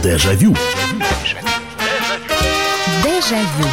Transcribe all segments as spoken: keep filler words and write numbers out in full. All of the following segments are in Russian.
Дежавю. Дежавю.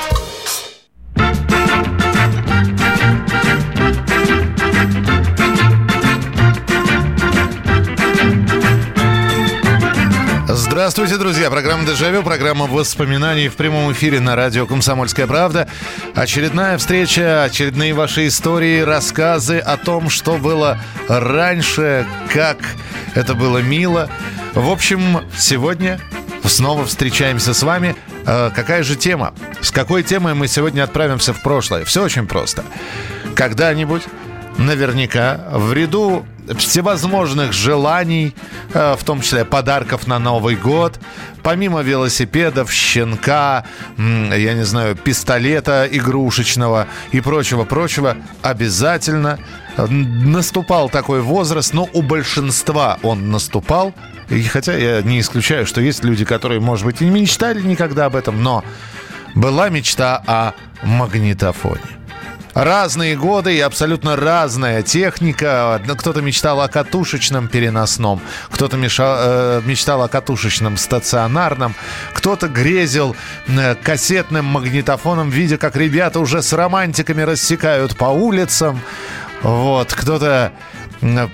Здравствуйте, друзья. Программа «Дежавю», программа воспоминаний в прямом эфире на радио «Комсомольская правда». Очередная встреча, очередные ваши истории, рассказы о том, что было раньше, как это было мило. В общем, сегодня снова встречаемся с вами. Какая же тема? С какой темой мы сегодня отправимся в прошлое? Все очень просто. Когда-нибудь, наверняка, в ряду всевозможных желаний, в том числе подарков на Новый год, помимо велосипедов, щенка, я не знаю, пистолета игрушечного и прочего-прочего, обязательно наступал такой возраст, но у большинства он наступал. И хотя я не исключаю, что есть люди, которые, может быть, и не мечтали никогда об этом, но была мечта о магнитофоне. Разные годы и абсолютно разная техника. Кто-то мечтал о катушечном переносном, кто-то мешал, э, мечтал о катушечном стационарном, кто-то грезил э, кассетным магнитофоном, видя, как ребята уже с романтиками рассекают по улицам. Вот, кто-то э,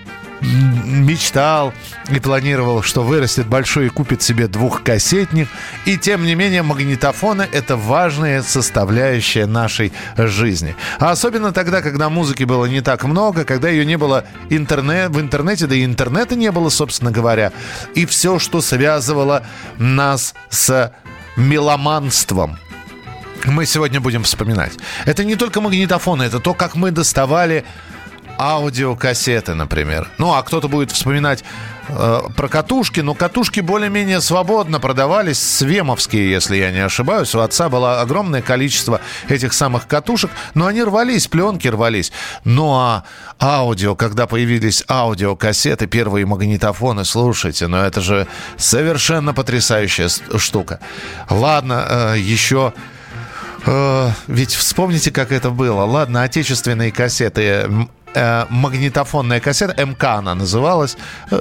мечтал и планировал, что вырастет большой и купит себе двухкассетник. И тем не менее магнитофоны — это важная составляющая нашей жизни. А особенно тогда, когда музыки было не так много, когда ее не было интернет, в интернете, да и интернета не было, собственно говоря. И все, что связывало нас с меломанством, мы сегодня будем вспоминать. Это не только магнитофоны, это то, как мы доставали аудиокассеты, например. Ну, а кто-то будет вспоминать э, про катушки. Но катушки более-менее свободно продавались, свемовские, если я не ошибаюсь. У отца было огромное количество этих самых катушек, но они рвались, пленки рвались. Ну, а аудио, когда появились аудиокассеты, первые магнитофоны, слушайте, ну это же совершенно потрясающая штука. Ладно, э, еще... Э, ведь вспомните, как это было. Ладно, отечественные кассеты... Магнитофонная кассета, МК она называлась,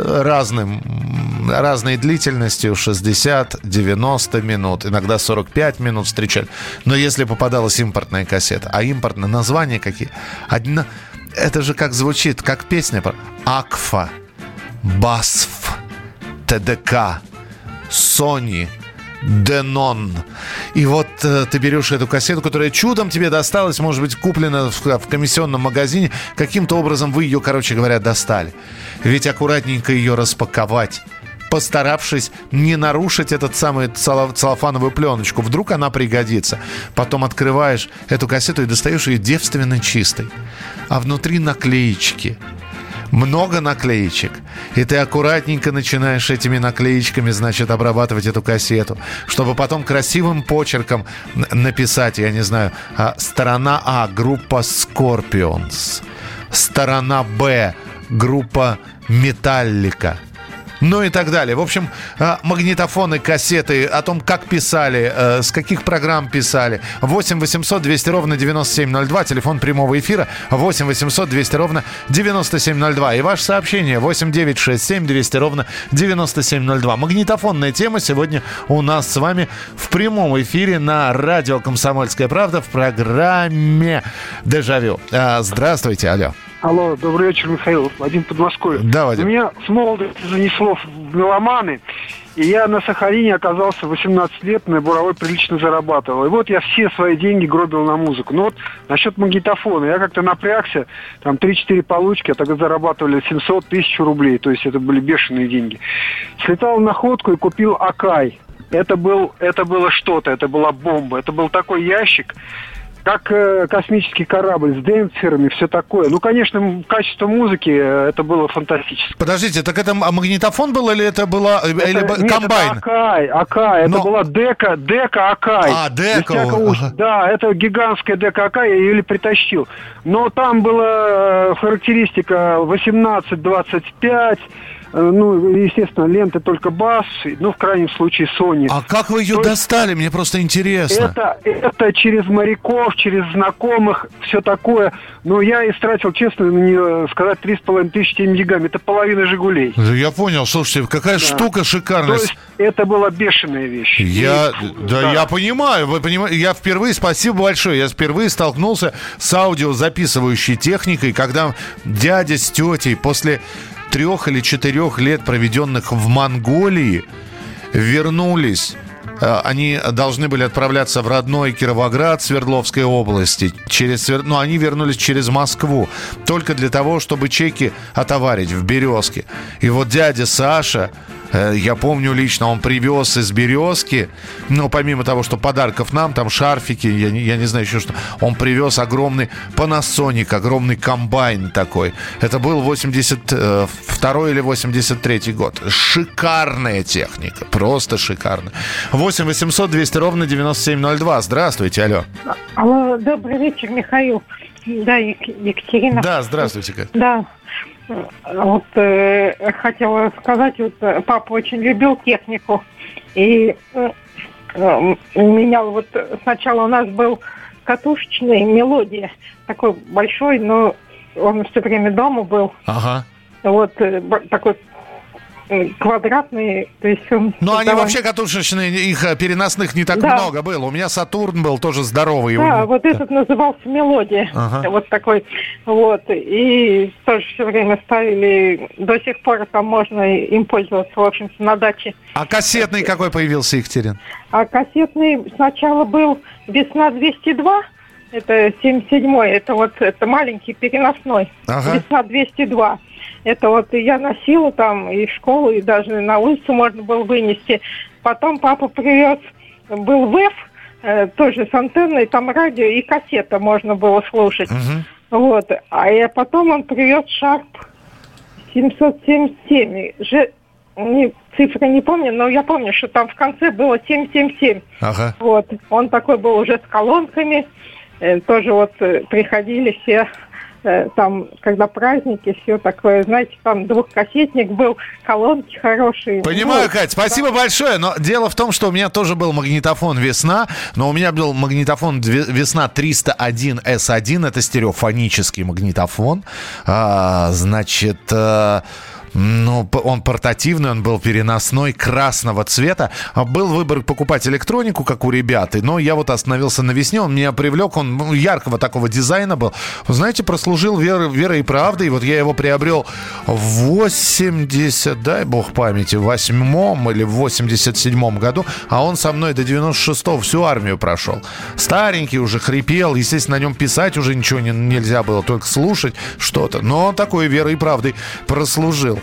разным, разной длительностью, шестьдесят-девяносто минут, иногда сорок пять минут встречали. Но если попадалась импортная кассета, а импортные названия какие? Одна, это же как звучит, как песня. Акфа, Басф, ТДК, Sony, Denon. И вот э, ты берешь эту кассету, которая чудом тебе досталась, может быть, куплена в, в комиссионном магазине. Каким-то образом вы ее, короче говоря, достали. Ведь аккуратненько ее распаковать, постаравшись не нарушить этот самый целлофановую пленочку. Вдруг она пригодится. Потом открываешь эту кассету и достаешь ее девственно чистой. А внутри наклеечки. Много наклеечек. И ты аккуратненько начинаешь этими наклеечками, значит, обрабатывать эту кассету, чтобы потом красивым почерком написать, я не знаю, сторона А, группа Scorpions, сторона Б, группа Metallica. Ну и так далее. В общем, магнитофоны, кассеты, о том, как писали, с каких программ писали. восемь восемьсот двести ровно девяносто семь ноль два, телефон прямого эфира. восемь восемьсот двести ровно девяносто семь ноль два. И ваше сообщение восемь девятьсот шестьдесят семь двести ровно девяносто семь ноль два. Магнитофонная тема сегодня у нас с вами в прямом эфире на радио «Комсомольская правда» в программе «Дежавю». Здравствуйте, алло. Алло, добрый вечер, Михаил. Вадим, Подмосковье. Да, Вадим. Меня с молодости занесло в меломаны, и я на Сахалине оказался в восемнадцать лет, на буровой прилично зарабатывал. И вот я все свои деньги гробил на музыку. Ну вот насчет магнитофона. Я как-то напрягся, там три-четыре получки, а тогда зарабатывали семьсот тысяч рублей, то есть это были бешеные деньги. Слетал в находку и купил Акай. Это, был, это было что-то, это была бомба. Это был такой ящик, как э, космический корабль с демпферами, все такое. Ну, конечно, качество музыки, э, это было фантастическое. Подождите, так это магнитофон был или это была это, или нет, комбайн? Это Акай, Акай. Но... Это была дека, дека Акай. А, дека. Ага. Да, это гигантская дека Акай, я ее притащил. Но там была характеристика восемнадцать двадцать пять, ну, естественно, ленты только бас, ну, в крайнем случае, Sony. А как вы ее То достали? Мне просто интересно. Это, это через моряков, через знакомых, все такое. Но я истратил, честно, на нее сказать, три с половиной тысячи мегами. Это половина «Жигулей». Я понял, слушайте, какая да. штука шикарная. То есть это была бешеная вещь. Я, И, да, да, я понимаю, вы понимаете, я впервые, спасибо большое, я впервые столкнулся с аудиозаписывающей техникой, когда дядя с тетей после трех или четырех лет, проведенных в Монголии, вернулись. Они должны были отправляться в родной Кировоград Свердловской области. Через, ну, они вернулись через Москву. Только для того, чтобы чеки отоварить в «Березке». И вот дядя Саша, я помню лично, он привез из «Березки», ну, помимо того, что подарков нам, там шарфики, я не, я не знаю еще что, он привез огромный Panasonic, огромный комбайн такой. Это был восемьдесят второй или восемьдесят третий год. Шикарная техника, просто шикарная. восемь восемьсот двести ровно девяносто семь ноль два. Здравствуйте, алло. Алло, добрый вечер, Михаил. Да, Екатерина. Да, здравствуйте. Да. Вот э, хотела сказать, вот папа очень любил технику, и э, у меня вот сначала у нас был катушечный «Мелодия», такой большой, но он все время дома был. Ага. Вот э, такой квадратный, то есть он... Ну, они давай... вообще катушечные, их переносных не так да. много было. У меня «Сатурн» был тоже здоровый. Да, его... вот да. Этот назывался «Мелодия». Ага. Вот такой. Вот. И тоже все время ставили. До сих пор там можно им пользоваться, в общем-то, на даче. А кассетный какой появился, Екатерин? А кассетный сначала был «Весна двести два». Это семьдесят седьмой. Это вот это маленький переносной. Ага. «Весна двести два». Это вот я носила там и в школу, и даже на улицу можно было вынести. Потом папа привез, был ВЭФ, э, тоже с антенной, там радио и кассета можно было слушать. Uh-huh. Вот. А я, потом он привез Шарп семьсот семьдесят семь. Же, не, цифры не помню, но я помню, что там в конце было семьсот семьдесят семь. Uh-huh. Вот. Он такой был уже с колонками. Э, тоже вот э, приходили все... Там, когда праздники, все такое, знаете, там двухкассетник был, колонки хорошие. Понимаю, ну, Кать, спасибо да. большое, но дело в том, что у меня тоже был магнитофон «Весна», но у меня был магнитофон «Весна» триста один эс один, это стереофонический магнитофон, а, значит... А... Ну, он портативный, он был переносной, красного цвета. Был выбор покупать электронику, как у ребят, но я вот остановился на «Весне», он меня привлек, он ну, яркого такого дизайна был. Вы знаете, прослужил верой, верой и правдой, и вот я его приобрел в восемьдесят, дай бог памяти, в восьмом или в восемьдесят седьмом году, а он со мной до девяносто шестого всю армию прошел. Старенький уже, хрипел, естественно, на нем писать уже ничего не, нельзя было, только слушать что-то, но такой верой и правдой прослужил.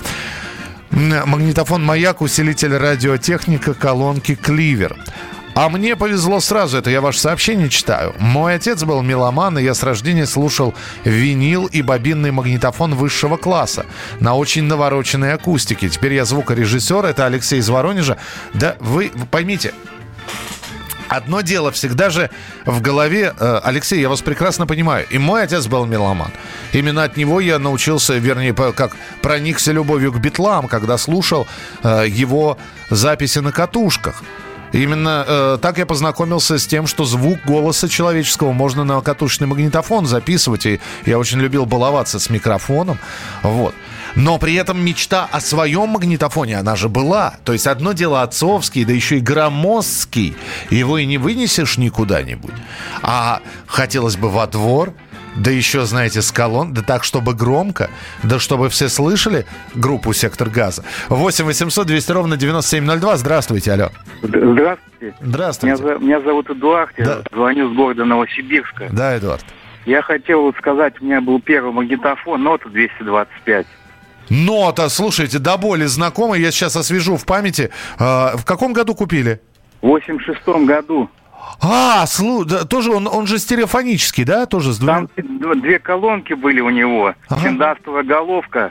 Магнитофон «Маяк», усилитель радиотехника, колонки «Кливер». А мне повезло сразу, это я ваше сообщение читаю. Мой отец был меломан, и я с рождения слушал винил и бобинный магнитофон высшего класса на очень навороченной акустике. Теперь я звукорежиссер, это Алексей из Воронежа. Да вы, вы поймите... Одно дело всегда же в голове, Алексей, я вас прекрасно понимаю, и мой отец был меломан. Именно от него я научился, вернее, как проникся любовью к Битлам, когда слушал его записи на катушках. Именно э, так я познакомился с тем, что звук голоса человеческого можно на катушечный магнитофон записывать. И я очень любил баловаться с микрофоном. Вот. Но при этом мечта о своем магнитофоне, она же была. То есть одно дело отцовский, да еще и громоздкий. Его и не вынесешь никуда-нибудь. А хотелось бы во двор, да еще, знаете, с колонн, да так, чтобы громко, да чтобы все слышали группу «Сектор газа». восемь восемьсот двести ровно девяносто семь ноль два. Здравствуйте, алло. Здравствуйте. Здравствуйте. Меня, меня зовут Эдуард, я да. звоню с города Новосибирска. Да, Эдуард. Я хотел вот сказать, у меня был первый магнитофон «Нота двести двадцать пять». «Нота», слушайте, до боли знакомый, я сейчас освежу в памяти. А, в каком году купили? В восемьдесят шестом году. А, слу, да, тоже он, он же стереофонический, да? Тоже с двумя... Там две колонки были у него, ага. Синдастовая головка.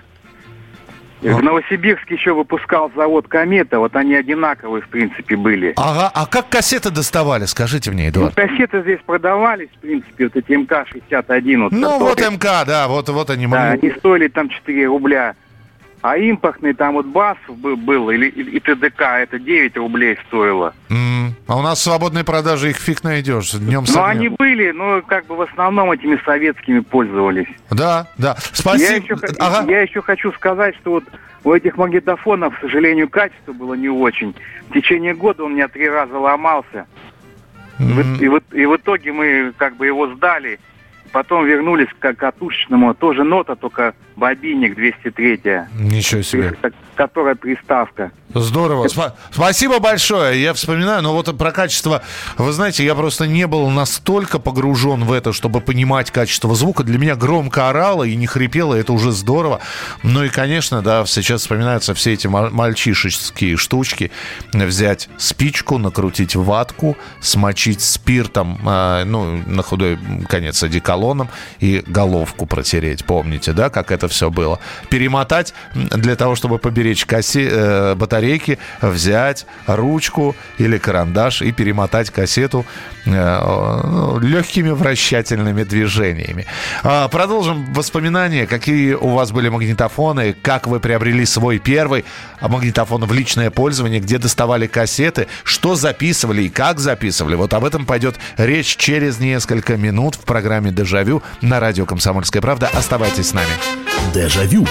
В Новосибирске еще выпускал завод «Комета», вот они одинаковые, в принципе, были. Ага, а как кассеты доставали, скажите мне, Эдуард? Ну, кассеты здесь продавались, в принципе, вот эти эм ка шестьдесят один. Вот, ну, которые... вот МК, да, вот, вот они. Да, они стоили там четыре рубля. А импортный там вот бас был, или и ТДК, это девять рублей стоило. Mm. А у нас в свободной продаже их фиг найдешь. Днем ну, они были, но как бы в основном этими советскими пользовались. Да, да. Спасибо. Я еще, ага. я еще хочу сказать, что вот у этих магнитофонов, к сожалению, качество было не очень. В течение года он у меня три раза ломался. Mm. И, и, и в итоге мы как бы его сдали. Потом вернулись к катушечному. Тоже нота, только бобинник двести три. Ничего себе. Которая приставка. Здорово. Спа- спасибо большое. Я вспоминаю, но вот про качество... Вы знаете, я просто не был настолько погружен в это, чтобы понимать качество звука. Для меня громко орало и не хрипело. Это уже здорово. Ну и, конечно, да, сейчас вспоминаются все эти мальчишеские штучки. Взять спичку, накрутить ватку, смочить спиртом, э, ну, на худой конец одеколоном и головку протереть. Помните, да, как это все было? Перемотать для того, чтобы поберечь кассе... э, батарейки, взять ручку или карандаш и перемотать кассету э, э, легкими вращательными движениями. Э, продолжим воспоминания. Какие у вас были магнитофоны, как вы приобрели свой первый магнитофон в личное пользование, где доставали кассеты, что записывали и как записывали. Вот об этом пойдет речь через несколько минут в программе «Дежавю» на радио «Комсомольская правда». Оставайтесь с нами. Дежавю.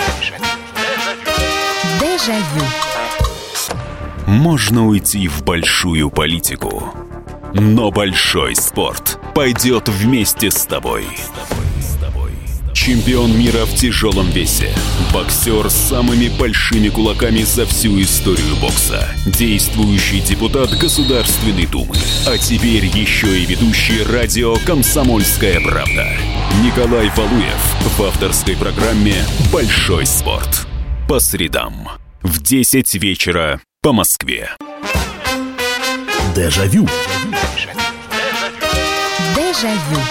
Дежавю. Можно уйти в большую политику, но большой спорт пойдет вместе с тобой. Чемпион мира в тяжелом весе, боксер с самыми большими кулаками за всю историю бокса, действующий депутат Государственной Думы, а теперь еще и ведущий радио «Комсомольская правда» Николай Валуев в авторской программе «Большой спорт». По средам в десять вечера по Москве. Дежавю. Дежавю.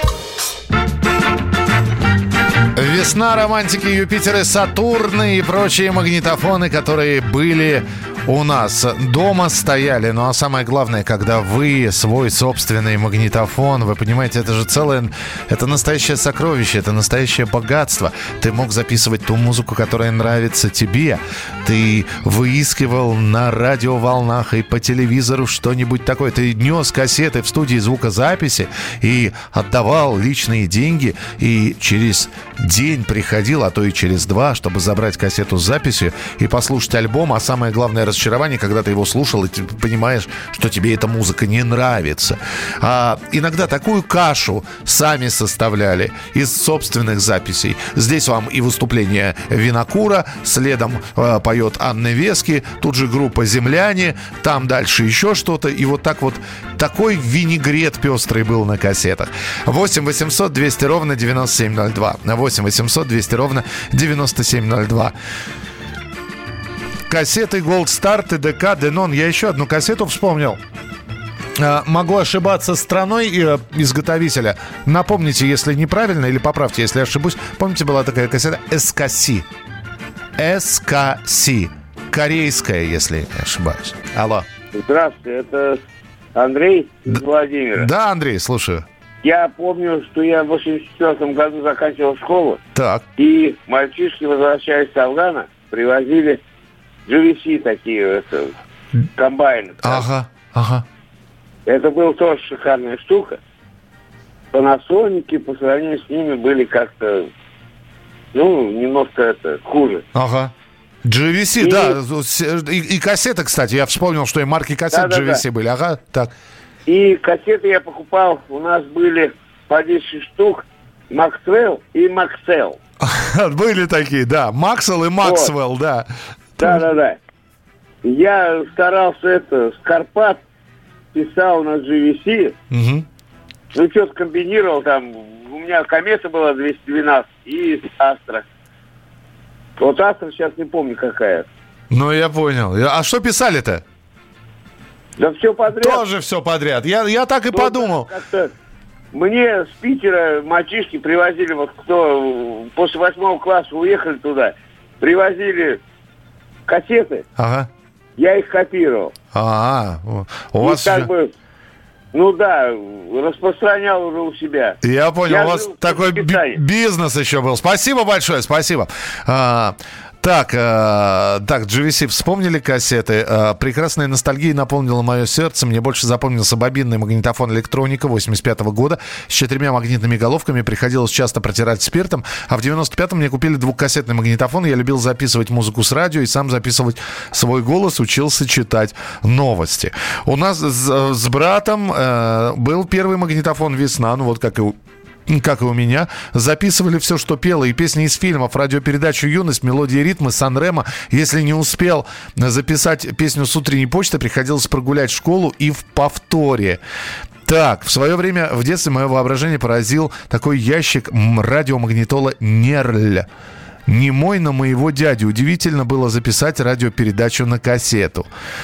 Весна, романтики, Юпитеры, Сатурны и прочие магнитофоны, которые были у нас дома, стояли. Ну а самое главное, когда вы свой собственный магнитофон, вы понимаете, это же целое, это настоящее сокровище, это настоящее богатство. Ты мог записывать ту музыку, которая нравится тебе. Ты выискивал на радиоволнах и по телевизору что-нибудь такое. Ты нес кассеты в студии звукозаписи и отдавал личные деньги. И через день приходил, а то и через два, чтобы забрать кассету с записью и послушать альбом. А самое главное разочарование, когда ты его слушал, и ты понимаешь, что тебе эта музыка не нравится. А иногда такую кашу сами составляли из собственных записей. Здесь вам и выступление Винокура, следом э, поет Анна Вески, тут же группа «Земляне», там дальше еще что-то. И вот так вот такой винегрет пестрый был на кассетах. восемь восемьсот двести ровно девяносто семь ноль два. восемь восемьсот двести ровно девяносто семь ноль два. Кассеты Gold Star, ТДК, Denon. Я еще одну кассету вспомнил. А, могу ошибаться страной э, изготовителя. Напомните, если неправильно, или поправьте, если ошибусь. Помните, была такая кассета эс ка си. эс ка си. Корейская, если не ошибаюсь. Алло. Здравствуйте, это Андрей из Владимира. Да, Андрей, слушаю. Я помню, что я в восемьдесят четвёртом году заканчивал школу. Так. И мальчишки, возвращаясь с Афгана, привозили джи ви си такие, это, комбайны. Ага, ага. Это была тоже шикарная штука. Панасоники по сравнению с ними были как-то, ну, немножко это, хуже. Ага. джи ви си, и... да. И, и кассеты, кстати, я вспомнил, что и марки кассет да, джи ви си да, да. были. Ага, так. И кассеты я покупал, у нас были по десять штук, Максвелл и Максел. Были такие, да. Максвелл и Максвелл, вот. Да. Да-да-да. Я старался это, с Карпат писал на джи ви си. Угу. Ну, что-то комбинировал там. У меня комета была двести двенадцать и Астра. Вот Астра сейчас не помню какая. Ну, я понял. А что писали-то? Да все подряд. Тоже все подряд. Я, я так и ну, подумал. Как-то мне с Питера мальчишки привозили, вот кто после восьмого класса уехали туда, привозили кассеты. Ага. Я их копировал. А, у вас как бы, ну да, распространял уже у себя. Я понял, я у вас такой би- бизнес еще был. Спасибо большое, спасибо. А, Так, э, так, джи ви си вспомнили кассеты. Э, прекрасная ностальгия наполнила мое сердце. Мне больше запомнился бобинный магнитофон «Электроника» восемьдесят пятого года с четырьмя магнитными головками. Приходилось часто протирать спиртом. А в девяносто пятом мне купили двухкассетный магнитофон. Я любил записывать музыку с радио и сам записывать свой голос. Учился читать новости. У нас с, с братом э, был первый магнитофон «Весна». Ну вот как и у... как и у меня, записывали все, что пело, и песни из фильмов, радиопередачу «Юность», мелодии, ритмы, Сан-Ремо. Если не успел записать песню с утренней почты, приходилось прогулять школу и в повторе. Так, в свое время в детстве мое воображение поразил такой ящик радиомагнитола «Нерль». Не мой, но моего дяди. Удивительно было записать радиопередачу на кассету.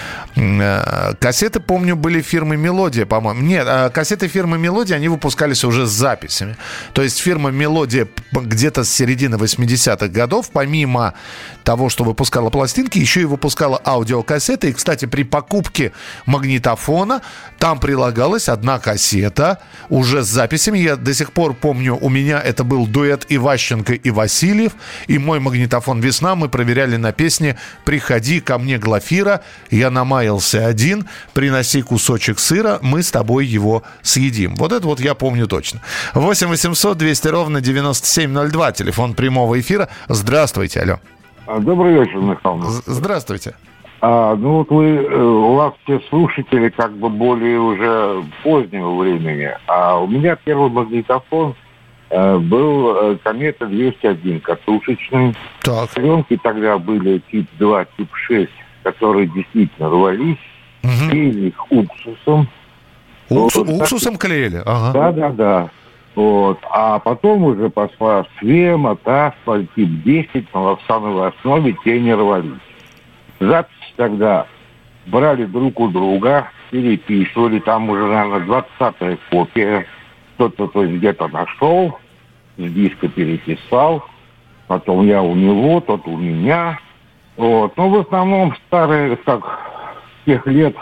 Кассеты, помню, были фирмы «Мелодия», по-моему. Нет, кассеты фирмы «Мелодия», они выпускались уже с записями. То есть фирма «Мелодия» где-то с середины восьмидесятых годов, помимо того, что выпускала пластинки, еще и выпускала аудиокассеты. И, кстати, при покупке магнитофона там прилагалась одна кассета уже с записями. Я до сих пор помню, у меня это был дуэт Иващенко и Васильев. И мой магнитофон «Весна» мы проверяли на песне «Приходи ко мне, Глафира, я намаялся один, приноси кусочек сыра, мы с тобой его съедим». Вот это вот я помню точно. восемь восемьсот двести ровно девяносто семь ноль два, телефон прямого эфира. Здравствуйте, алло. Добрый вечер, Михаил. Здравствуйте. А, ну вот вы, у вас все слушатели как бы более уже позднего времени, а у меня первый магнитофон э, был «Комета двести один» катушечный. Так. Пленки тогда были тип два, тип шесть, которые действительно рвались, угу. Клеили их уксусом. Уксу, вот, уксусом так... клеили? Ага. Да-да-да. Вот. А потом уже пошла Свема, Таспаль, тип десять, на лавсановой основе, те не рвались. Записи тогда брали друг у друга, переписывали, там уже, наверное, двадцатая копия. Кто-то то есть где-то нашел, с диска переписал, потом я у него, тот у меня. Вот. Ну, в основном старые, как тех лет,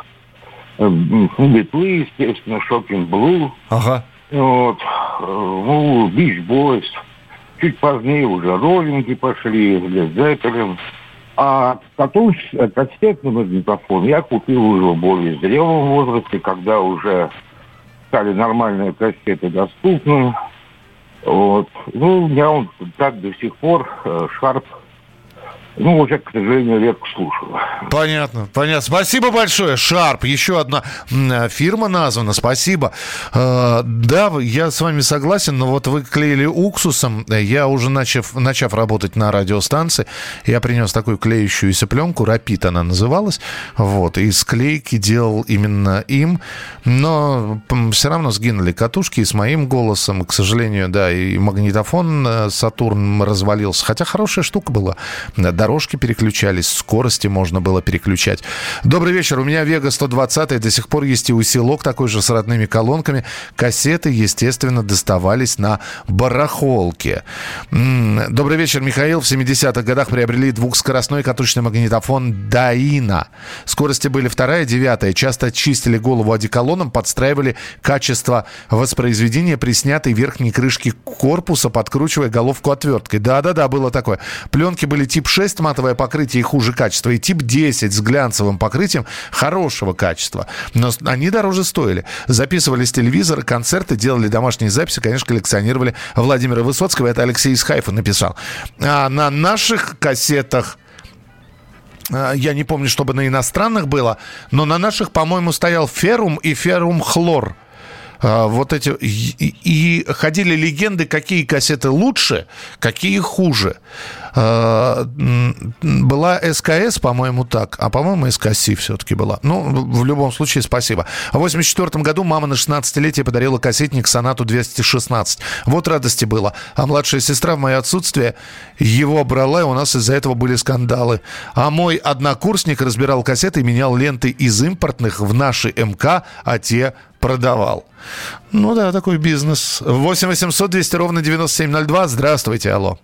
Битлы, естественно, Шокинг Блу. Ага. Вот, ну, Бич Бойс. Чуть позднее уже роллинги пошли, Лед Зеппелин. А кассетный магнитофон я купил уже в более зрелом возрасте, когда уже стали нормальные кассеты доступны. Вот. Ну, у меня он так до сих пор Шарп. Ну, уже, к сожалению, редко слушаю. Понятно, понятно. Спасибо большое. Шарп, еще одна фирма названа. Спасибо. Э, да, я с вами согласен, но вот вы клеили уксусом. Я уже, начав, начав работать на радиостанции, я принес такую клеющуюся пленку. Рапид она называлась. Вот, и склейки делал именно им. Но все равно сгинули катушки и с моим голосом. К сожалению, да, и магнитофон Сатурн развалился. Хотя хорошая штука была. Дорожки переключались, скорости можно было переключать. Добрый вечер. У меня Вега сто двадцать, до сих пор есть и усилок такой же с родными колонками. Кассеты, естественно, доставались на барахолке. М-м. Добрый вечер, Михаил. В семидесятых годах приобрели двухскоростной катушечный магнитофон Даина. Скорости были вторая, девятая. Часто чистили голову одеколоном, подстраивали качество воспроизведения при снятой верхней крышке корпуса, подкручивая головку отверткой. Да-да-да, было такое. Пленки были тип шесть, матовое покрытие и хуже качества, и тип десять с глянцевым покрытием хорошего качества. Но они дороже стоили. Записывали с телевизора, концерты, делали домашние записи, конечно, коллекционировали Владимира Высоцкого. Это Алексей из Хайфа написал. А на наших кассетах, я не помню, чтобы на иностранных было, но на наших, по-моему, стоял феррум и феррум-хлор. Вот эти и, и ходили легенды, какие кассеты лучше, какие хуже. Была СКС, по-моему, так, а, по-моему, СКС все-таки была. Ну, в любом случае, спасибо. В восемьдесят четвёртом году мама на шестнадцатилетие подарила кассетник Сонату двести шестнадцать. Вот радости было. А младшая сестра в мое отсутствие его брала, и у нас из-за этого были скандалы. А мой однокурсник разбирал кассеты и менял ленты из импортных в наши МК, а те продавал. Ну да, такой бизнес. восемь восемьсот двести ровно девяносто семь ноль два. Здравствуйте, алло.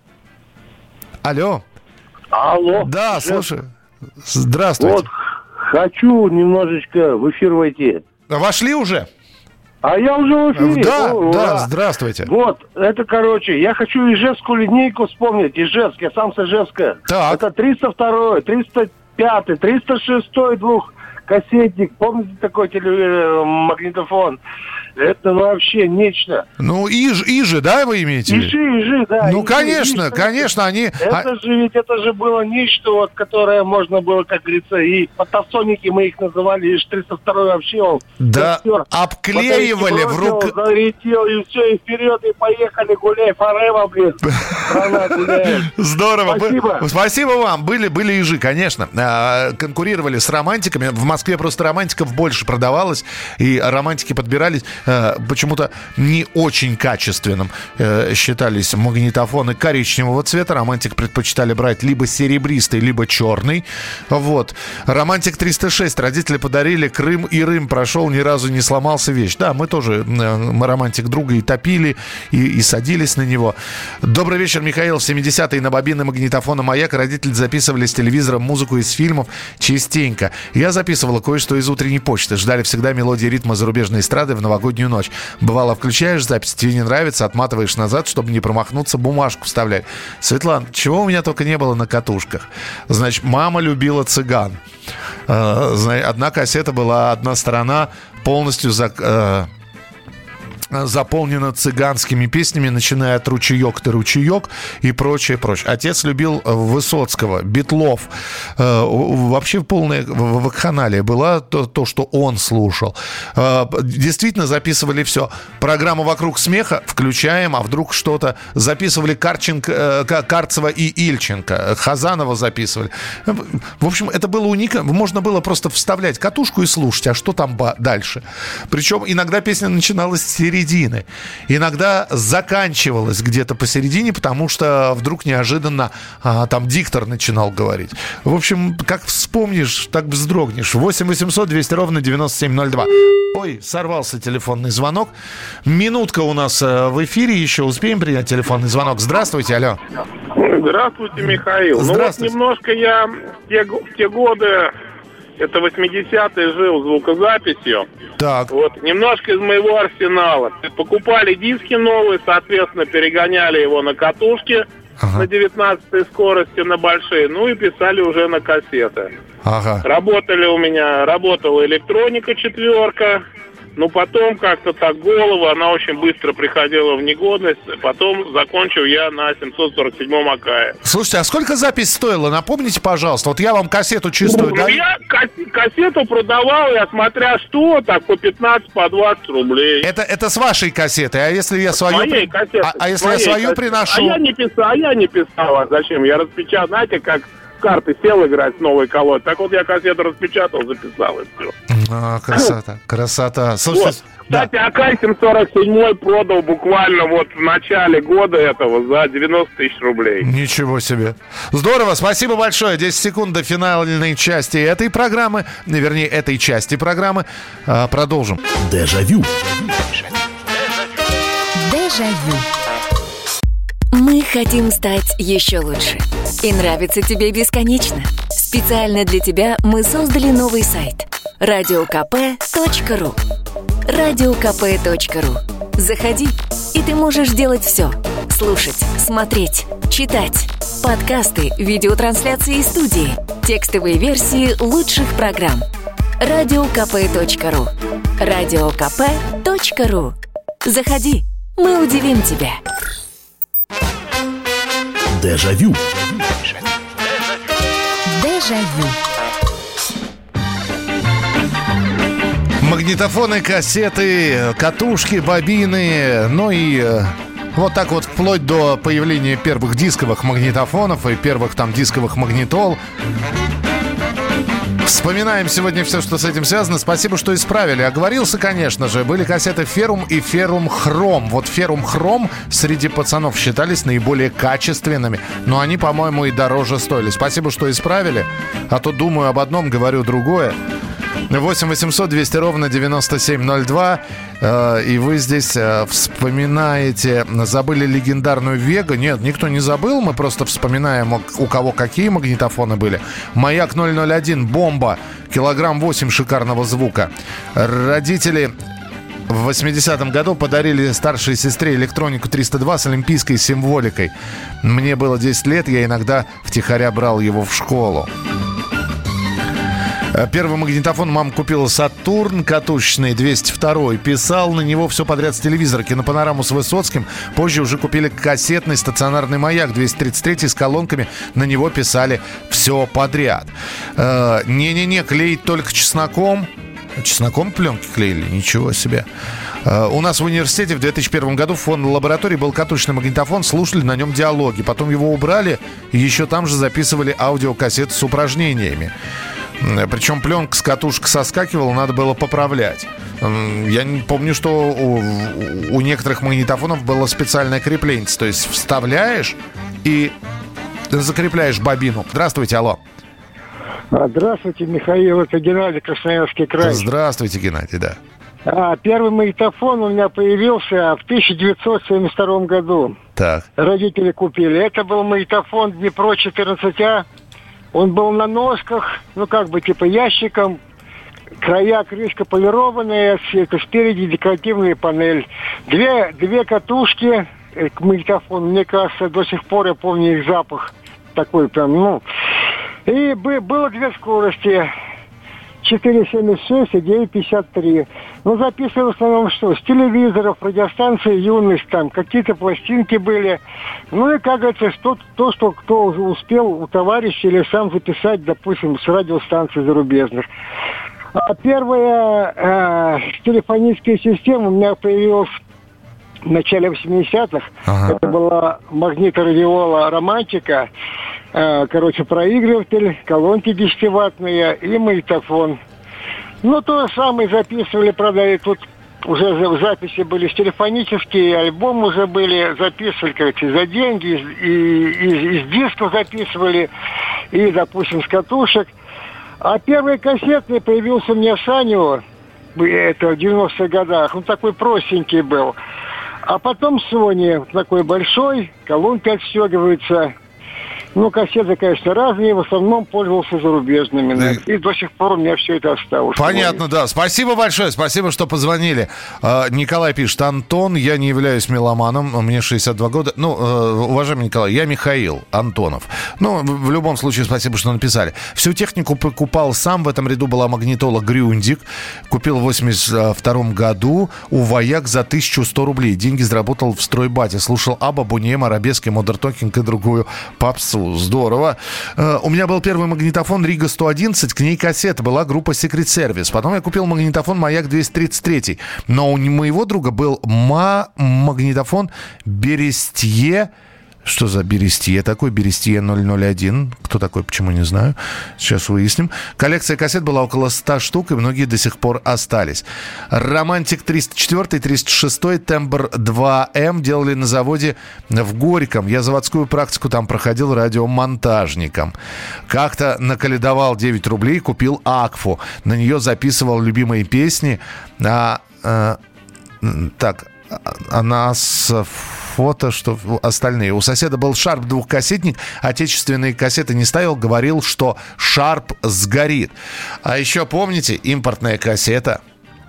Алло. Алло. Да, слушаю. Здравствуйте. Вот, хочу немножечко в эфир войти. Вошли уже? А я уже в эфире. Да, О, да, ура. Здравствуйте. Вот, это, короче, я хочу Ижевскую линейку вспомнить. Ижевск, я сам с Ижевска. Так. Это триста второй, триста пятый, триста шестой двухкассетник. Помните такой теле... магнитофон? Это вообще нечто. Ну, Иж, Ижи, да, вы имеете? Ижи, Ижи, да. Ну, Ижи, конечно, Ижи, конечно, они... Это же ведь, это же было нечто, вот, которое можно было, как говорится, и патасоники мы их называли, Иж триста второй вообще он. Да, костер. обклеивали в рук... Залетел, и все, и вперед, и поехали, гуляй, форева, блин. Страна гуляет. Здорово. Спасибо. Спасибо вам. Были, были ижи, конечно. А, конкурировали с романтиками. В Москве просто романтиков больше продавалось, и романтики подбирались а, почему-то не очень качественным. А, считались магнитофоны коричневого цвета. Романтик предпочитали брать либо серебристый, либо черный. Вот. Романтик триста шесть родители подарили. Крым и Рым прошел, ни разу не сломался вещь. Да, мы тоже, мы романтик друга и топили, и, и садились на него. Добрый вечер, Михаил. В семидесятые на бобины магнитофона «Маяк» родители записывали с телевизора музыку из фильмов частенько. Я записывала кое-что из утренней почты. Ждали всегда мелодии ритма зарубежной эстрады в новогоднюю ночь. Бывало, включаешь запись, тебе не нравится, отматываешь назад, чтобы не промахнуться, бумажку вставлять. Светлана, чего у меня только не было на катушках. Значит, мама любила цыган. Одна кассета была, одна сторона полностью за... заполнена цыганскими песнями, начиная от «Ручеек ты ручеек» и прочее, прочее. Отец любил Высоцкого, Битлов. Э, вообще полная вакханалия была то, то, что он слушал. Э, действительно записывали все. Программу «Вокруг смеха» включаем, а вдруг что-то записывали Карченко, э, Карцева и Ильченко. Хазанова записывали. В общем, это было уникально. Можно было просто вставлять катушку и слушать, а что там дальше. Причем иногда песня начиналась с середины. Иногда заканчивалась где-то посередине, потому что вдруг неожиданно а, там диктор начинал говорить. В общем, как вспомнишь, так вздрогнешь. восемь восемьсот двести ровно девяносто семь ноль два. Ой, сорвался телефонный звонок. Минутка у нас в эфире. Еще успеем принять телефонный звонок. Здравствуйте, алло. Здравствуйте, Михаил. Здравствуйте. Ну вот немножко я в те, в те годы... Это восьмидесятые жил звукозаписью. Так. Вот, немножко из моего арсенала. Покупали диски новые, соответственно, перегоняли его на катушки ага. на девятнадцатой скорости, на большие, ну и писали уже на кассеты. Ага. Работали у меня, работала электроника четверка. Ну, потом как-то так голова, она очень быстро приходила в негодность. Потом закончил я на семьсот сорок седьмом Акае. Слушайте, а сколько запись стоила? Напомните, пожалуйста. Вот я вам кассету чистую ну, даю. Я кассету продавал, я смотря что, так по пятнадцать, по двадцать рублей. Это, это с вашей кассеты, а если я свою... Моей кассеты. А, а если я свою кассеты. приношу? А я не писал, а я не писал. А зачем? Я распечатал, знаете, как карты сел играть с новой колодой. Так вот я кассету распечатал, записал и все. А, красота, красота. Слушайте, вот. Кстати, да. Акай семь сорок семь продал буквально вот в начале года этого за девяносто тысяч рублей. Ничего себе. Здорово, спасибо большое. десять секунд до финальной части этой программы, вернее, этой части программы. А, продолжим. Дежавю. Дежавю. Мы хотим стать еще лучше. И нравится тебе бесконечно. Специально для тебя мы создали новый сайт радио ка пэ точка ру. радио ка пэ точка ру. Заходи, и ты можешь делать все. Слушать, смотреть, читать. Подкасты, видеотрансляции из студии. Текстовые версии лучших программ. радио ка пэ точка ру. радио ка пэ точка ру. Заходи, мы удивим тебя. Дежавю. Дежавю. Магнитофоны, кассеты, катушки, бобины, ну и вот так вот вплоть до появления первых дисковых магнитофонов и первых там дисковых магнитол. Вспоминаем сегодня все, что с этим связано. Спасибо, что исправили. Оговорился, конечно же. Были кассеты Ferrum и Ferrum Chrome. Вот Ferrum Chrome среди пацанов считались наиболее качественными. Но они, по-моему, и дороже стоили. Спасибо, что исправили. А то думаю об одном, говорю другое. восемь восемьсот двести ровно девяносто семь ноль два. Э, и вы здесь э, вспоминаете, забыли легендарную Вега. Нет, никто не забыл. Мы просто вспоминаем, у кого какие магнитофоны были. Маяк ноль ноль один, бомба. Килограмм восемь шикарного звука. Родители в восьмидесятом году подарили старшей сестре электронику триста два с олимпийской символикой. Мне было десять лет, я иногда втихаря брал его в школу. Первый магнитофон мама купила «Сатурн» катушечный, двести два. Писал на него все подряд с телевизора. Кинопанораму с Высоцким. Позже уже купили кассетный стационарный «Маяк» двести тридцать три с колонками. На него писали все подряд. Э, не-не-не, клеить только чесноком. Чесноком пленки клеили? Ничего себе. Uh, у нас в университете в две тысячи первом году в фондной лаборатории был катушечный магнитофон, слушали на нем диалоги. Потом его убрали и еще там же записывали аудиокассеты с упражнениями. Причем пленка с катушек соскакивала, надо было поправлять. Я не помню, что у, у некоторых магнитофонов было специальное крепление. То есть вставляешь и закрепляешь бобину. Здравствуйте, алло. Здравствуйте, Михаил, это Геннадий, Красноярский край. Здравствуйте, Геннадий, да. А, первый магнитофон у меня появился в тысяча девятьсот семьдесят втором году. Так. Родители купили. Это был магнитофон Днепро четырнадцать А. Он был на ножках, ну как бы типа ящиком. Края, крышка полированная, это спереди декоративная панель. Две, две катушки к магнитофону. Мне кажется, до сих пор я помню их запах. Такой прям, ну... И было две скорости. четыре семьдесят шесть и девять пятьдесят три. Ну, записывали в основном что? С телевизоров, радиостанции «Юность», там какие-то пластинки были. Ну и, как говорится, что, то, что кто уже успел у товарища или сам записать, допустим, с радиостанций зарубежных. А первая э, телефоническая система у меня появилась в начале восьмидесятых. Ага. Это была магниторадиола «Романтика». Короче, проигрыватель, колонки десятиваттные и магнитофон. Ну, то же самое записывали, правда, и тут уже записи были телефонические, альбомы уже были, записывали, короче, за деньги, из, и, из, из дисков записывали, и, допустим, с катушек. А первый кассетный появился у меня Саню, это в девяностых годах, он такой простенький был. А потом Sony, такой большой, колонки отстегиваются. Ну, кассеты, конечно, разные, в основном пользовался зарубежными. Да. И до сих пор у меня все это осталось. Понятно, да. Спасибо большое, спасибо, что позвонили. Николай пишет: Антон, я не являюсь меломаном, мне шестьдесят два года. Ну, уважаемый Николай, я Михаил Антонов. Ну, в любом случае, спасибо, что написали. Всю технику покупал сам, в этом ряду была магнитола Грюндик. Купил в восемьдесят втором году у Вояк за тысячу сто рублей. Деньги заработал в стройбате. Слушал Абба, Бунием, Арабески, Модерн Токинг и другую попсу. Здорово. Uh, у меня был первый магнитофон Рига сто одиннадцать, к ней кассета, была группа Secret Service. Потом я купил магнитофон Маяк двести тридцать три. Но у моего друга был ма- магнитофон Берестье. Что за Берестье такой? Берестье ноль ноль один. Кто такой, почему, не знаю. Сейчас выясним. Коллекция кассет была около ста штук, и многие до сих пор остались. Романтик триста четыре, триста шесть, Тембр два эм делали на заводе в Горьком. Я заводскую практику там проходил радиомонтажником. Как-то наколедовал девять рублей, купил Акфу. На нее записывал любимые песни. А, а, так, а нас... фото, что остальные. У соседа был Шарп двухкассетник, отечественные кассеты не ставил, говорил, что Шарп сгорит. А еще помните, импортная кассета.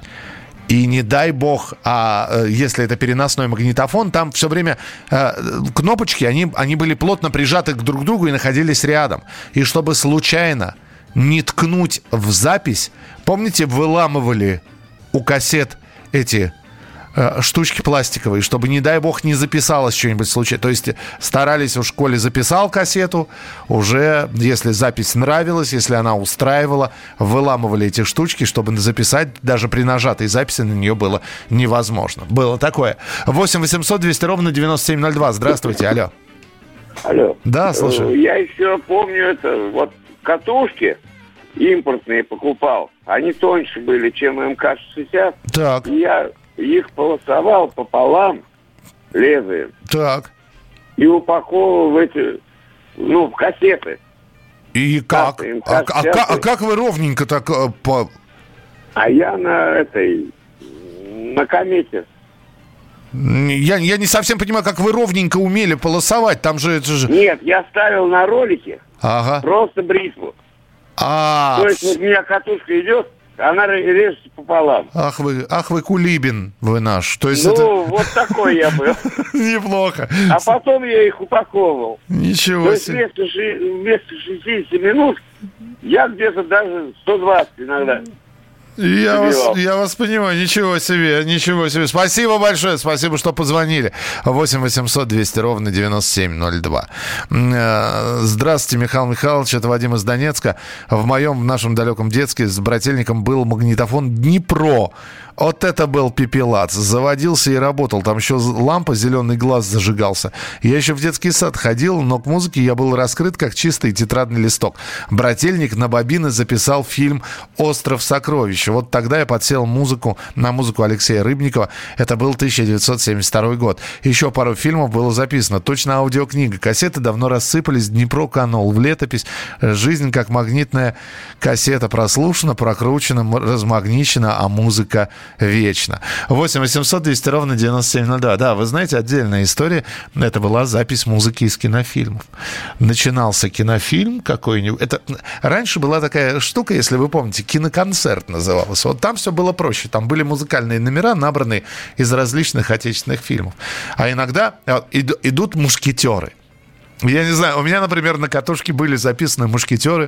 И не дай бог, а если это переносной магнитофон, там все время э, кнопочки, они, они были плотно прижаты друг к другу и находились рядом. И чтобы случайно не ткнуть в запись, помните, выламывали у кассет эти... штучки пластиковые, чтобы, не дай бог, не записалось что-нибудь случайно. То есть старались в школе, записал кассету, уже, если запись нравилась, если она устраивала, выламывали эти штучки, чтобы записать, даже при нажатой записи на нее было невозможно. Было такое. восемь восемьсот двести ровно девяносто семь ноль два. Здравствуйте, алло. Алло. Да, слушаю. Я еще помню это, вот катушки импортные покупал, они тоньше были, чем эм ка шестьдесят. Так. Я их полосовал пополам лезвием. Так. И упаковывал в эти, ну, в кассеты. И как? А, а, а, а как вы ровненько так по... А я на этой, на комете. Я, я не совсем понимаю, как вы ровненько умели полосовать. Там же это же... Нет, я ставил на ролике. Ага. Просто бритву. А. То есть вот у меня катушка идет, она режется пополам. Ах вы, ах вы Кулибин, вы наш. То есть ну, это... вот такой я был. Неплохо. А потом я их упаковывал. Ничего себе. То есть вместо шестьдесят минут я где-то даже сто двадцать иногда. Я вас, я вас понимаю, ничего себе, ничего себе. Спасибо большое, спасибо, что позвонили. восемь восемьсот двести ровно девяносто семь ноль два. Здравствуйте, Михаил Михайлович, это Вадим из Донецка. В моем, в нашем далеком детстве с брательником был магнитофон «Днепро». Вот это был пепелац. Заводился и работал. Там еще лампа, зеленый глаз зажигался. Я еще в детский сад ходил, но к музыке я был раскрыт, как чистый тетрадный листок. Брательник на бобины записал фильм «Остров сокровищ». Вот тогда я подсел музыку, на музыку Алексея Рыбникова. Это был тысяча девятьсот семьдесят второй год. Еще пару фильмов было записано. Точно аудиокнига. Кассеты давно рассыпались. Днепро канул в летопись. Жизнь как магнитная кассета прослушана, прокручена, размагничена, а музыка вечно. восемь восемьсот двести ровно девяносто семь ноль два. Да, вы знаете, отдельная история. Это была запись музыки из кинофильмов. Начинался кинофильм какой-нибудь. Это раньше была такая штука, если вы помните, киноконцерт назывался. Вот там все было проще. Там были музыкальные номера, набранные из различных отечественных фильмов. А иногда идут мушкетеры. Я не знаю, у меня, например, на катушке были записаны мушкетеры.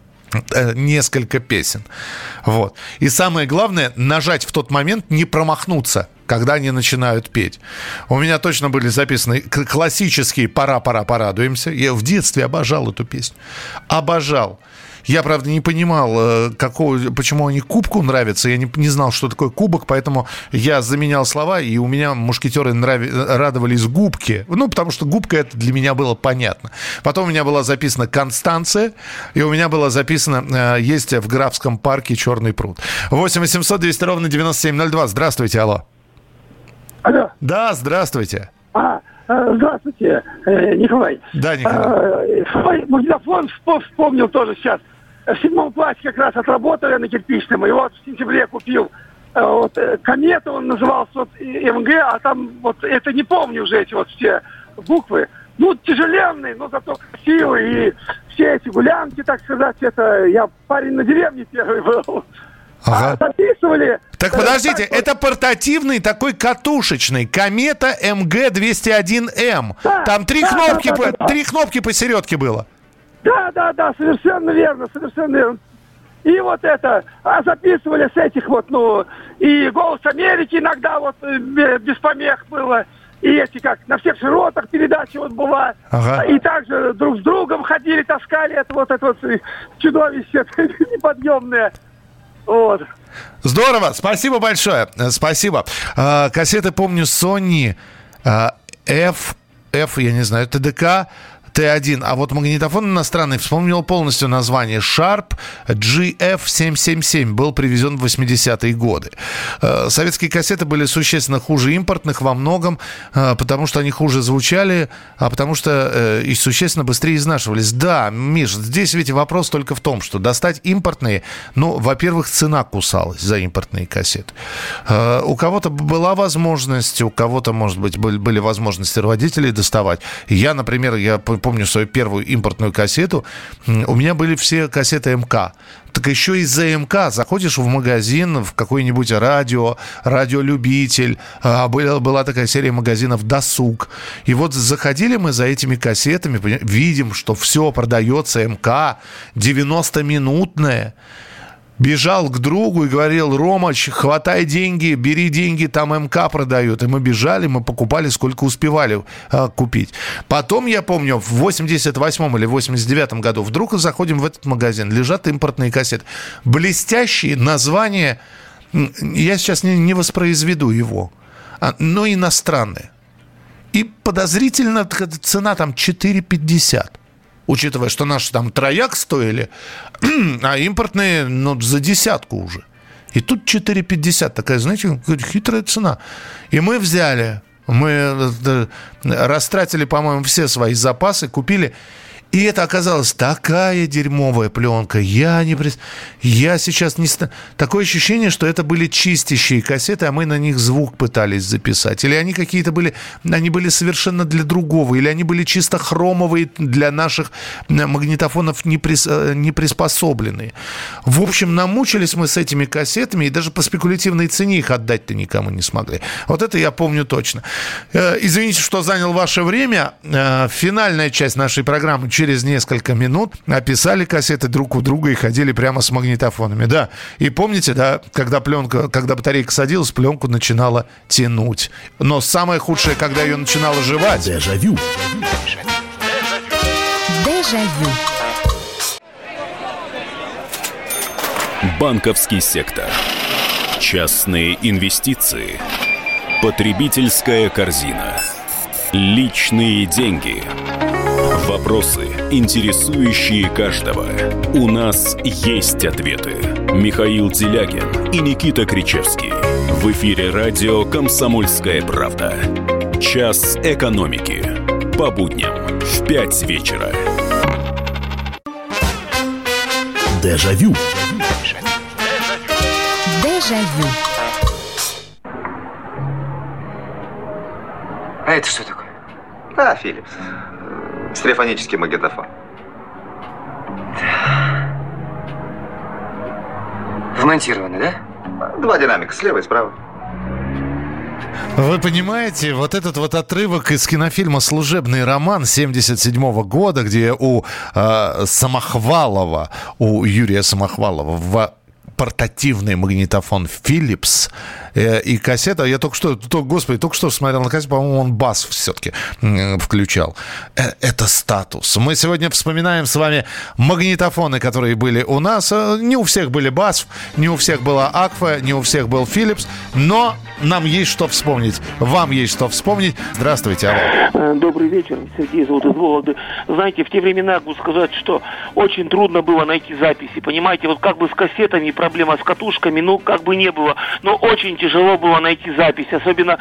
Несколько песен. Вот. И самое главное, нажать в тот момент, не промахнуться, когда они начинают петь. У меня точно были записаны классические «Пора, пора, порадуемся». Я в детстве обожал эту песню. Обожал. Я, правда, не понимал, какого, почему они кубку нравятся. Я не, не знал, что такое кубок, поэтому я заменял слова, и у меня мушкетеры нрави, радовались губке. Ну, потому что губка — это для меня было понятно. Потом у меня была записана «Констанция», и у меня было записано «Есть в Графском парке черный пруд». восемь восемьсот двести ровно девяносто семь ноль два. Здравствуйте, алло. Алло. Да, здравствуйте. А, здравствуйте, Николай. Да, Николай. Свой магнитофон вспомнил тоже сейчас. В седьмом классе как раз отработал я на кирпичном, и вот в сентябре купил вот, «Комета», он назывался, вот, эм гэ, а там вот это не помню уже эти вот все буквы. Ну, тяжеленный, но зато красивый, и все эти гулянки, так сказать, это я парень на деревне первый был. Ага. А записывали... Так подождите, так, это портативный такой катушечный «Комета эм гэ двести один эм». Да, там три, да, кнопки, да, да, да, три кнопки посередке было. Да, да, да, совершенно верно, совершенно верно. И вот это, а записывали с этих вот, ну, и «Голос Америки» иногда вот без помех было, и эти как на всех широтах передача вот была, ага. И также друг с другом ходили, таскали это вот это вот чудовище неподъемное. Вот. Здорово, спасибо большое, спасибо. А, кассеты, помню, Sony а, F, F, я не знаю, тэ дэ ка, тэ один, а вот магнитофон иностранный, вспомнил полностью название, Sharp джи эф семь семь семь, был привезен в восьмидесятые годы. Советские кассеты были существенно хуже импортных во многом, потому что они хуже звучали, а потому что и существенно быстрее изнашивались. Да, Миш, здесь ведь вопрос только в том, что достать импортные, ну, во-первых, цена кусалась за импортные кассеты. У кого-то была возможность, у кого-то, может быть, были возможности родителей доставать. Я, например, я помню свою первую импортную кассету, у меня были все кассеты эм ка. Так еще из-за эм ка заходишь в магазин, в какой-нибудь радио, радиолюбитель, а была, была такая серия магазинов «Досуг». И вот заходили мы за этими кассетами, видим, что все продается эм ка, девяностоминутное. Бежал к другу и говорил: Ромыч, хватай деньги, бери деньги, там эм ка продают. И мы бежали, мы покупали, сколько успевали а, купить. Потом, я помню, в восемьдесят восьмом или восемьдесят девятом году вдруг заходим в этот магазин, лежат импортные кассеты. Блестящие названия, я сейчас не, не воспроизведу его, а, но иностранные. И подозрительно цена там четыре пятьдесят. Учитывая, что наши там трояк стоили, а импортные, ну, за десятку уже. И тут четыре пятьдесят. Такая, знаете, хитрая цена. И мы взяли, мы растратили, по-моему, все свои запасы, купили. И это оказалась такая дерьмовая пленка. Я не... Я сейчас не... Такое ощущение, что это были чистящие кассеты, а мы на них звук пытались записать. Или они какие-то были... Они были совершенно для другого. Или они были чисто хромовые, для наших магнитофонов не, прис... не приспособленные. В общем, намучились мы с этими кассетами, и даже по спекулятивной цене их отдать-то никому не смогли. Вот это я помню точно. Извините, что занял ваше время. Финальная часть нашей программы через несколько минут. Описали кассеты друг у друга и ходили прямо с магнитофонами. Да. И помните, да, когда пленка, когда батарейка садилась, пленку начинала тянуть. Но самое худшее, когда ее начинала жевать. Дежавю. Дежавю. Банковский сектор. Частные инвестиции. Потребительская корзина. Личные деньги. Вопросы, интересующие каждого. У нас есть ответы. Михаил Делягин и Никита Кричевский. В эфире радио «Комсомольская правда». Час экономики. По будням в пять вечера. Дежавю. Дежавю. А это что такое? А, Philips. Стереофонический магнитофон. Вмонтированный, да? Два динамика, слева и справа. Вы понимаете, вот этот вот отрывок из кинофильма «Служебный роман» семьдесят седьмого года, где у э, Самохвалова, у Юрия Самохвалова в портативный магнитофон Philips э, и кассета. Я только что, то, господи, только что смотрел на кассету, по-моему, он бас все-таки э, включал. Э, это статус. Мы сегодня вспоминаем с вами магнитофоны, которые были у нас. Не у всех были бас, не у всех была Акфа, не у всех был Philips, но нам есть что вспомнить. Вам есть что вспомнить. Здравствуйте, алло. Добрый вечер, Сергей зовут из Вологды. Знаете, в те времена, могу сказать, что очень трудно было найти записи. Понимаете, вот как бы с кассетами проблема, с катушками, ну, как бы не было. Но очень тяжело было найти запись. Особенно,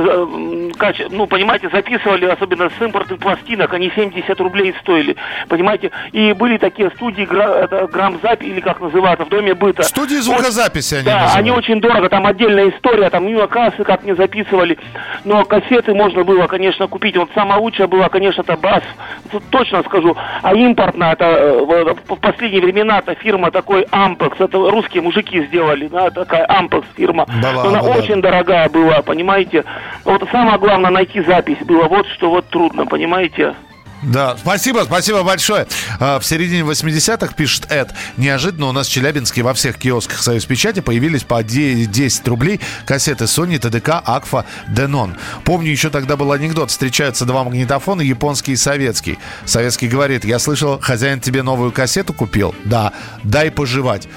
ну, понимаете, записывали, особенно с импортных пластинок, они семьдесят рублей стоили. Понимаете, и были такие студии грамзапись, или как называется, в доме быта. Студии звукозаписи они Да, называют. они очень дорого, там отдельная история, там мимо кассы, как мне записывали. Но кассеты можно было, конечно, купить. Вот самая лучшая была, конечно, это бас, точно скажу. А импортная, это в последние времена, это фирма такой Ampex, это русские мужики сделали, да, такая Ampex фирма. Да, она да, очень да. дорогая была, понимаете. Вот самое главное найти запись было, вот что вот трудно, понимаете. Да, спасибо, спасибо большое. В середине восьмидесятых, пишет Эд, неожиданно у нас в Челябинске во всех киосках «Союзпечати» появились по десять рублей кассеты Sony, ТДК, Акфа, Denon. Помню, еще тогда был анекдот. Встречаются два магнитофона, японский и советский. Советский говорит: я слышал, хозяин тебе новую кассету купил? Да, дай пожевать.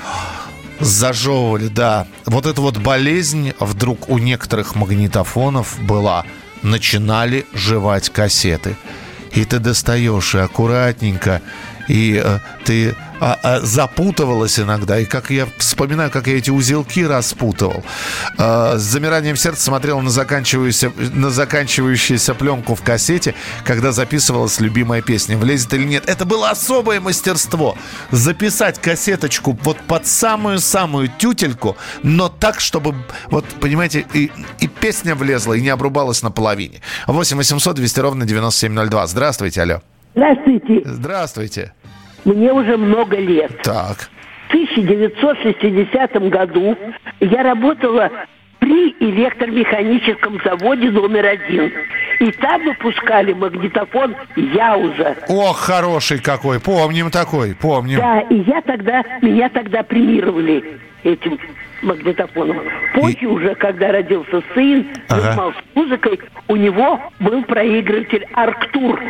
Зажевывали, да. Вот эта вот болезнь вдруг у некоторых магнитофонов была. Начинали жевать кассеты. И ты достаешь, и аккуратненько, и э, ты а, а, запутывалась иногда. И как я вспоминаю, как я эти узелки распутывал. Э, с замиранием сердца смотрел на заканчивающуюся, на заканчивающуюся пленку в кассете, когда записывалась любимая песня. Влезет или нет. Это было особое мастерство. Записать кассеточку вот под самую-самую тютельку, но так, чтобы, вот, понимаете, и, и песня влезла, и не обрубалась на половине. восемь восемьсот двести ровно девяносто семь ноль два. Здравствуйте, алло. Здравствуйте. Здравствуйте. Мне уже много лет. Так. В тысяча девятьсот шестидесятом году я работала при электромеханическом заводе номер один. И там выпускали магнитофон Яуза. Ох, хороший какой. Помним такой, помним. Да, и я тогда, меня тогда премировали этим магнитофоном. Позже и... уже, когда родился сын, ага. занимался музыкой, у него был проигрыватель Арктур.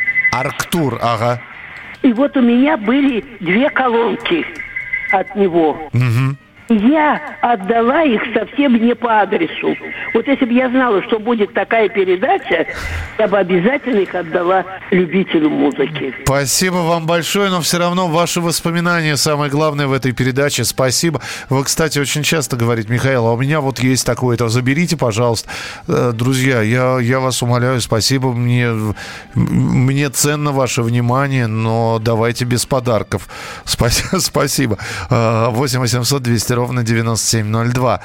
Арктур, ага. И вот у меня были две колонки от него. Угу. я отдала их совсем не по адресу. Вот если бы я знала, что будет такая передача, я бы обязательно их отдала любителю музыки. Спасибо вам большое, но все равно ваши воспоминания самое главное в этой передаче. Спасибо. Вы, кстати, очень часто говорите: Михаил, а у меня вот есть такое-то, заберите, пожалуйста. Друзья, я, я вас умоляю, спасибо, мне, мне ценно ваше внимание, но давайте без подарков. Спасибо. спасибо. восемь восемьсот двести ровно девяносто семь ноль два.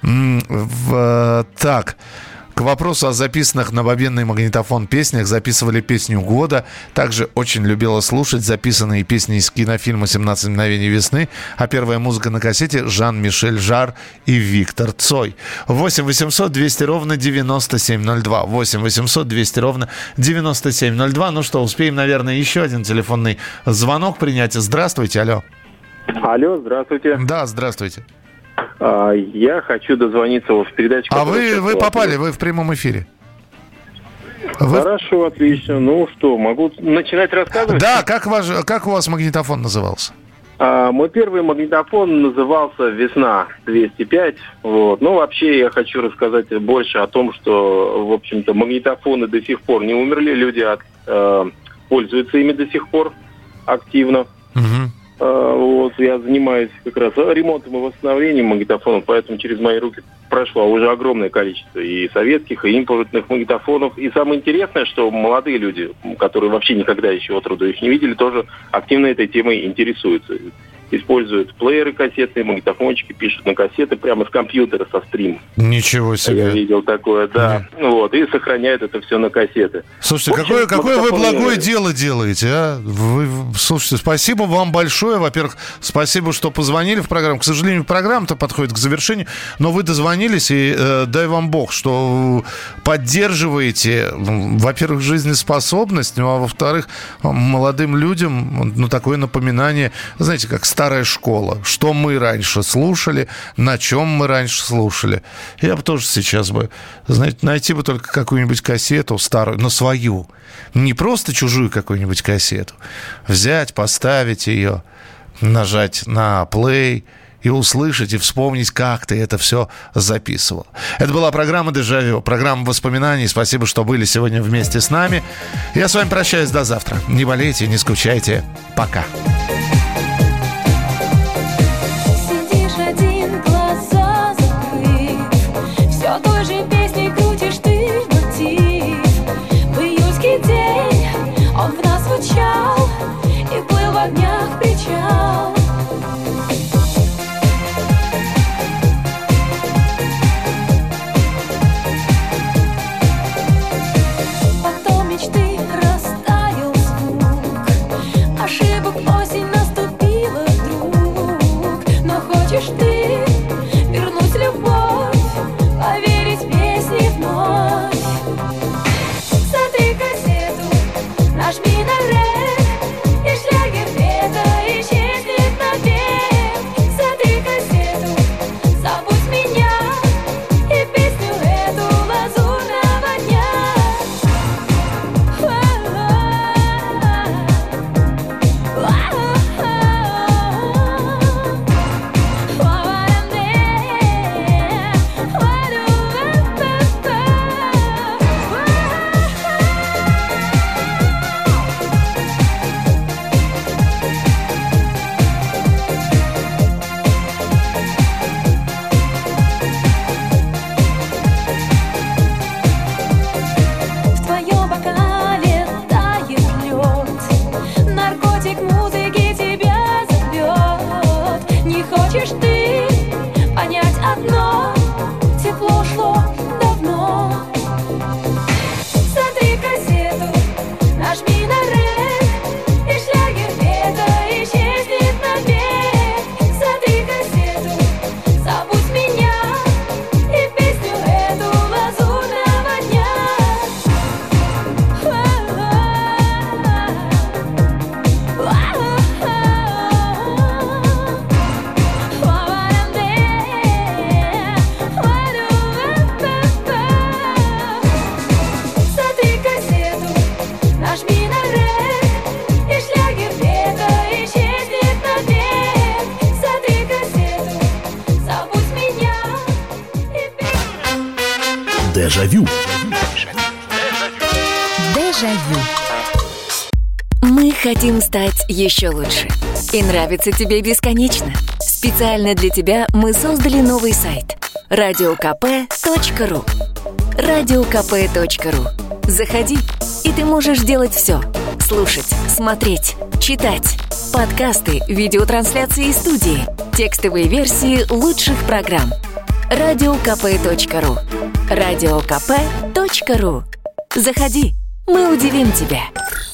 Так, к вопросу о записанных на бобинный магнитофон песнях. Записывали песню года. Также очень любила слушать записанные песни из кинофильма «семнадцать мгновений весны». А первая музыка на кассете — Жан-Мишель Жар и Виктор Цой. восемь восемьсот двести ровно девяносто семь ноль два. восемь восемьсот двести ровно девяносто семь ноль два. Ну что, успеем, наверное, еще один телефонный звонок принять. Здравствуйте, алло. Алло, здравствуйте. Да, здравствуйте. А, я хочу дозвониться в передачу. А вы, вы попали, вы в прямом эфире. Вы... Хорошо, отлично. Ну что, могу начинать рассказывать? Да, как, ваш, как у вас магнитофон назывался? А, мой первый магнитофон назывался «Весна двести пять». Вот. Ну, вообще, я хочу рассказать больше о том, что, в общем-то, магнитофоны до сих пор не умерли. Люди от, э, пользуются ими до сих пор активно. Угу. Вот, я занимаюсь как раз ремонтом и восстановлением магнитофонов, поэтому через мои руки прошло уже огромное количество и советских, и импортных магнитофонов. И самое интересное, что молодые люди, которые вообще никогда еще отроду их не видели, тоже активно этой темой интересуются. Используют плееры кассетные, магнитофончики, пишут на кассеты прямо с компьютера, со стрима. Ничего себе. Я видел такое, да. Mm. Вот, и сохраняют это все на кассеты. Слушайте, общем, какое, какое вы благое дело делаете, а? Вы, слушайте, спасибо вам большое. Во-первых, спасибо, что позвонили в программу. К сожалению, программа-то подходит к завершению, но вы дозвонились, и э, дай вам бог, что поддерживаете, во-первых, жизнеспособность, ну, а во-вторых, молодым людям, ну, такое напоминание, знаете, как старая школа. Что мы раньше слушали, на чем мы раньше слушали. Я бы тоже сейчас бы, знаете, найти бы только какую-нибудь кассету старую, но свою. Не просто чужую какую-нибудь кассету. Взять, поставить ее, нажать на плей и услышать, и вспомнить, как ты это все записывал. Это была программа «Дежавю», программа воспоминаний. Спасибо, что были сегодня вместе с нами. Я с вами прощаюсь до завтра. Не болейте, не скучайте. Пока. И плыл в огнях причал. Потом мечты растаял звук, ошибок осень. Дежавю. Дежавю. Мы хотим стать еще лучше. И нравится тебе бесконечно. Специально для тебя мы создали новый сайт радио ка пэ точка ру. радио ка пэ точка ру. Заходи, и ты можешь делать все. Слушать, смотреть, читать. Подкасты, видеотрансляции из студии, текстовые версии лучших программ. радио ка пэ точка ру. радио ка пэ точка ру. Заходи, мы удивим тебя.